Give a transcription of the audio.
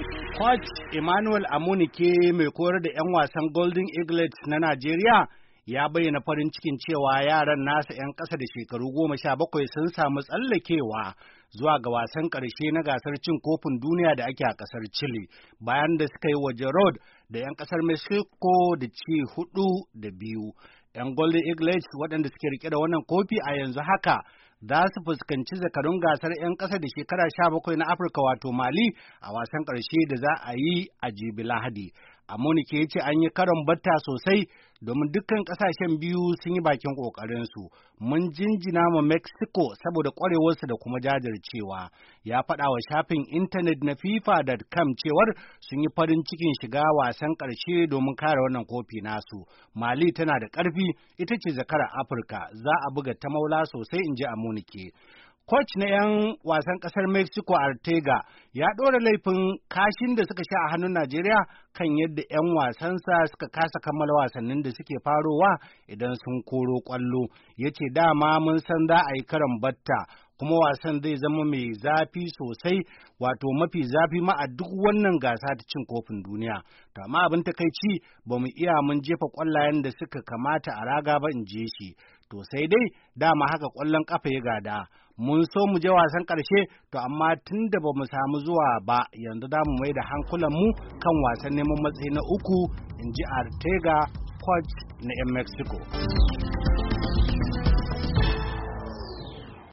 Coach Emmanuel Amunike mai koyar da 'yan wasan Golden Eagles na Najeriya ya bayyana farin cikin cewa yaran nasa 'yan ƙasa da shekaru 17 sun samu tsallakewa zuwa ga wasan ƙarshe na gasar cin kofin duniya da ake a ƙasar Chile bayan da suka yi waje road da 'yan ƙasar Mexico da ci 4-2. 'Yan Golden Eagles waɗanda suke rike da wannan kofi a yanzu haka za su fuskanci zakarun gasar 'yan ƙasa da shekara 17 na Afirka wato Mali a wasan ƙarshe da za a yi a jibi Lahadi. Amunike ya ce an yi karon batta sosai domin dukkan ƙasashen biyu sun yi bakin ƙoƙarinsu. Mun jinjina ma Mexico saboda ƙwarewarsu da kuma jajircewa. Ya faɗa wa shafin intanet na FIFA.com cewar sun yi farin cikin shiga wasan ƙarshe domin kare wannan kofi nasu. Mali tana da ƙarfi, ita ce zakarar Afirka, za a buga ta maula sosai, in ji Amunike. Coach na 'yan wasan ƙasar Mexico Arteaga ya ɗora laifin kashin da suka sha a hannun Najeriya kan yadda 'yan wasansa suka kasa kammala wasannin da suke farowa idan sun koro ƙwallo. Ya ce dama mun san za a yi karon batta kuma wasan zai zama mai zafi sosai, wato mafi zafi ma a duk wannan gasa ta cin kofin duniya. To amma abin takaici ba mu iya mun jefa ƙwallayen da suka kamata a raga ba, in je shi. To sai dai dama haka ƙwallon ƙafa ya gada. Mun so mu je wasan ƙarshe, to amma tun da ba mu samu zuwa ba, yanzu za mu mai da hankulanmu kan wasan neman matsayi na uku, in ji Arteaga, coach na 'yan Mexico.